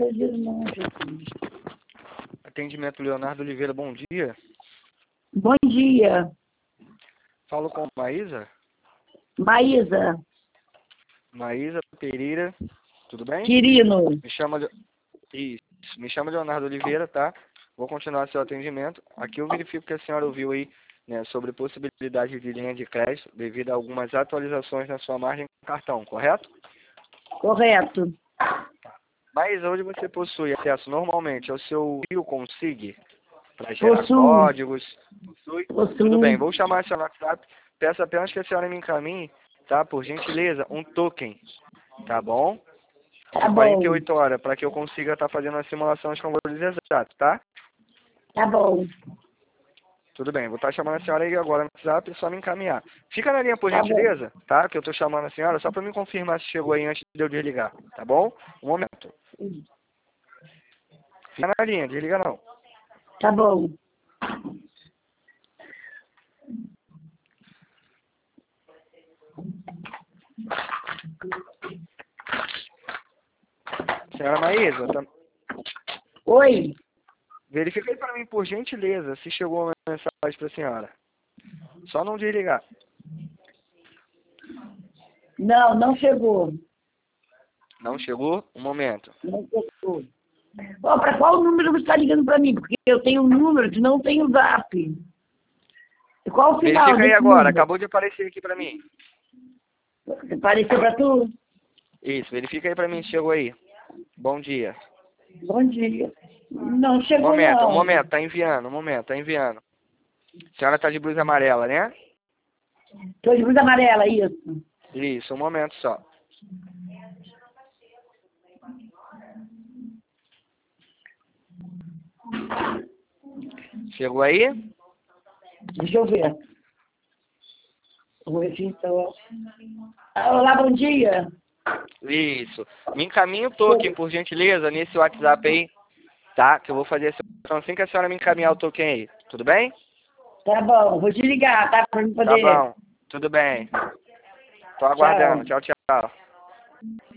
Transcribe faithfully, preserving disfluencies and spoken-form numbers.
perdido não, Jesus. Atendimento Leonardo Oliveira, bom dia. Bom dia. Falo com Maísa. Maísa. Maísa Pereira, tudo bem? Quirino. Me chama, Le- Isso, me chama Leonardo Oliveira, tá? Vou continuar seu atendimento. Aqui eu verifico que a senhora ouviu aí, né, sobre possibilidade de linha de crédito devido a algumas atualizações na sua margem de cartão, correto? Correto. Mas hoje você possui acesso normalmente ao seu Rio Consig para gerar Possuo. códigos? Possui? Possuo. Tudo bem, vou chamar a senhora no WhatsApp. Peço apenas que a senhora me encaminhe, tá? Por gentileza, um token, tá bom? Tá De bom. quarenta e oito horas, para que eu consiga estar fazendo a simulação de valores exatos, tá? Tá bom. Tudo bem, vou estar chamando a senhora aí agora no WhatsApp, é só me encaminhar. Fica na linha, por Tá gentileza, tá? Que eu estou chamando a senhora só para me confirmar se chegou aí antes de eu desligar, tá bom? Um momento. Fica na linha, desliga não. Tá bom. Senhora Maísa, tá... Oi. verifica aí para mim, por gentileza, se chegou uma mensagem para a senhora. Só não desligar. Não, não chegou. Não chegou? Um momento. Não chegou. Ó, para qual número você está ligando para mim? Porque eu tenho um número que não tem o zap. E qual o final Verifica aí desse agora, número? acabou de aparecer aqui para mim. Apareceu para tu? Isso, verifica aí para mim se chegou aí. Bom dia. Bom dia. Não Um chegou momento, um não. momento, tá enviando, um momento, tá enviando. A senhora tá de blusa amarela, né? Tô de blusa amarela, isso. Isso, um momento só. Chegou aí? Deixa eu ver. Vou ver se então. Ah, olá, bom dia. Isso. Me encaminha o token, por gentileza, nesse WhatsApp aí, tá? Que eu vou fazer essa operação assim que a senhora me encaminhar o token aí. Tudo bem? Tá bom, vou te ligar, tá? Pra mim Tá poder. bom. Tudo bem. Tô aguardando. Tchau, tchau.